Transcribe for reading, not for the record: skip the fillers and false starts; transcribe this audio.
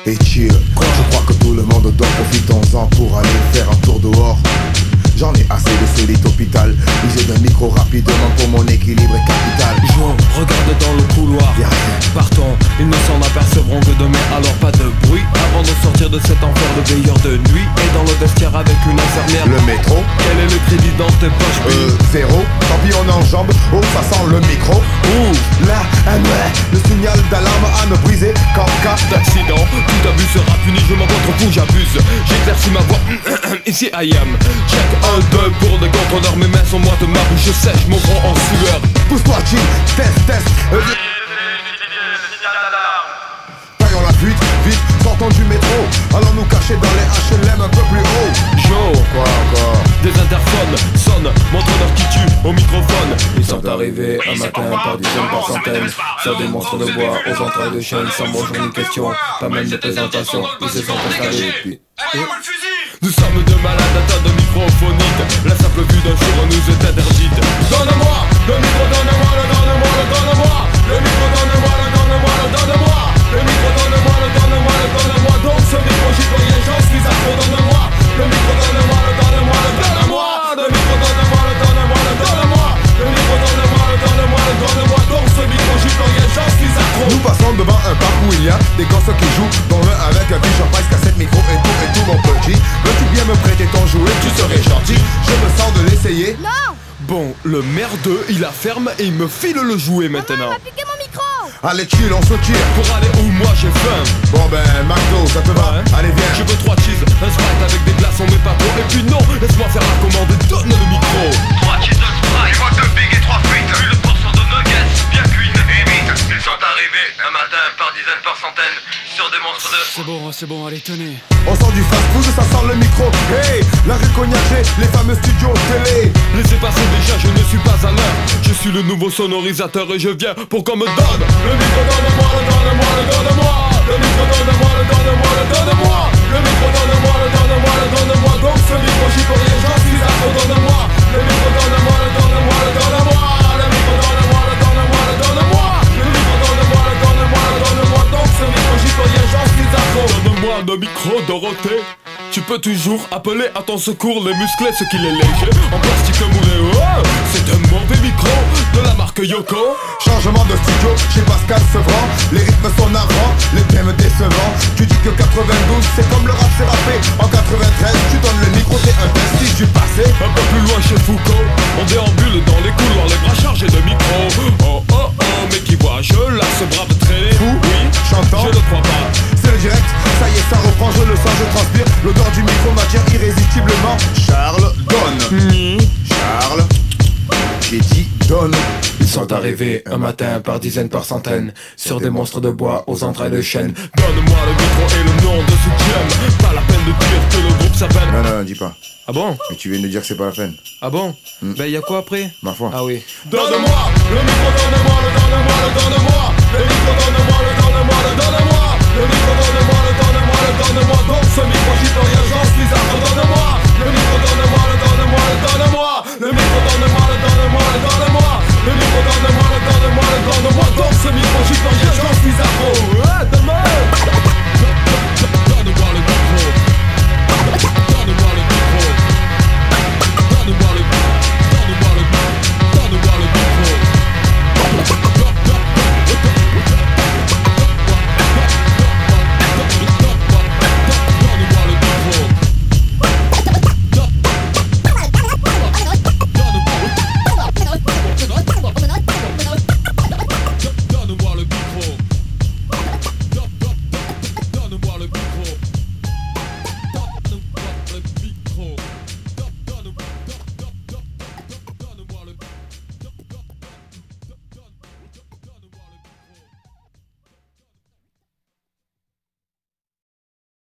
et chill. Je crois que tout le monde dort, profitons-en pour aller faire un tour dehors. J'en ai assez de ce lit hôpital. User d'un micro rapidement pour mon équilibre est capital. Jo, regarde dans le couloir. Y'a rien. Partons, ils ne s'en apercevront que demain. Alors pas de bruit avant de sortir de cet enfer de veilleur de nuit. Et dans le vestiaire avec une infirmière. Le métro, Quel est le crédit dans tes poches? zéro. Tant pis on enjambe, oh ça sent le micro. Ouh, Là, le signal d'alarme à ne briser qu'en cas d'accident, tout abus sera puni. Je m'en contre fou, j'abuse. J'éclaircis ma voix. Ici I am. Check 1, 2 pour des contrôleurs. Mes mains sont moites, ma bouche sèche, mon front en sueur. pousse-toi chill, test, taillons la fuite, vite, sortons du métro. Allons nous cacher dans les HLM un peu plus haut. Jo, Quoi encore? des interphones sonnent, montre-leur qui tue au microphone. Ils sont arrivés un matin par dizaines, par centaines, sur des monstres de bois aux entrailles de chaîne, sans bonjour ni question, pas même de présentation. Ils se sont installés puis nous sommes deux malades atteints de microphonite. La simple vue d'un jour nous est interdite. Donne-moi le micro, donne-moi le, donne-moi le, donne-moi le micro, donne-moi le, donne-moi le, donne-moi le micro, donne-moi le, donne-moi le, donne-moi. Donc ce micro j'y peux rien, j'en suis accro. Donne-moi le micro, donne-moi le, donne-moi le, donne-moi le micro, donne-moi le, donne-moi le, donne-moi le micro, donne-moi le, donne-moi le, donne-moi. Donc ce micro j'y peux rien, j'en suis accro. Nous passons devant un parc où il y a des gosses qui jouent, dont l'un avec un Fisher Price, cassette, micro et tout mon petit. Veux-tu bien me prêter ton jouet, tu serais gentil. Je me sens de l'essayer. Non! Bon, le merdeux, il la ferme et il me file le jouet Maman, maintenant. il m'a piqué mon micro! Allez chill, on se tire. Pour aller où moi j'ai faim. Bon ben, McDo, ça te va? Ouais. Allez viens. Je veux 3 cheese, un Sprite avec des glaçons mais pas trop. Et puis non, laisse-moi faire la commande, donne le micro. 3 cheese, 2 Sprite, moi 2 big et 3 frites. Une portion de nuggets, bien cuite et vite. Ils sont arrivés un matin par dizaines, par centaines, sur des monstres de... C'est bon, allez, tenez. On sort du fast-food, ça sent le micro. Hey, la rue Cognacé, les fameux studios télé. Laissez passer déjà, je ne suis pas à l'heure. Je suis le nouveau sonorisateur et je viens pour qu'on me donne le micro, donne-moi le, donne-moi le, donne-moi le micro, donne-moi le, donne-moi le, donne-moi le micro, donne-moi le, donne-moi le, donne-moi. Donc ce micro j'y peux rien, j'en suis accro. Donne-moi le micro, donne-moi le, donne-moi le, donne-moi le micro, donne-moi le, donne-moi le, donne-moi le micro, donne-moi le, donne-moi le, donne-moi. Donc ce micro j'y peux rien, j'en suis accro. Donne-moi le micro, Dorothée. Tu peux toujours appeler à ton secours les musclés, ce qu'il est léger, en plastique moulé. Oh, c'est un mauvais micro de la marque Yoko. Changement de studio chez Pascal Sevran. Les rythmes sont navrants, les thèmes décevants. Tu dis que 92 c'est comme le rap c'est rappé. En 93 tu donnes le micro, t'es un vestige du passé. Un peu plus loin chez Foucault, on déambule dans les couloirs, les bras chargés de micros. Oh oh oh, mais qui vois, je là ce brave traîner. Fou, Oui, chantant, je ne crois pas. c'est le direct, ça y est ça reprend, je le sens, je transpire. L'odeur du micro m'attire irrésistiblement. Charles donne. Charles, j'ai dit donne. Ils sont arrivés un matin par dizaines, par centaines, sur des monstres de bois aux entrailles de chêne. Donne-moi le micro et le nom de ce que j'aime. Pas la peine de dire que le groupe s'appelle... Non, dis pas. Ah bon? Mais tu viens de dire que c'est pas la peine. Ah bon? Ben y'a quoi après? Ma foi. Ah oui. Donne-moi le micro, donne-moi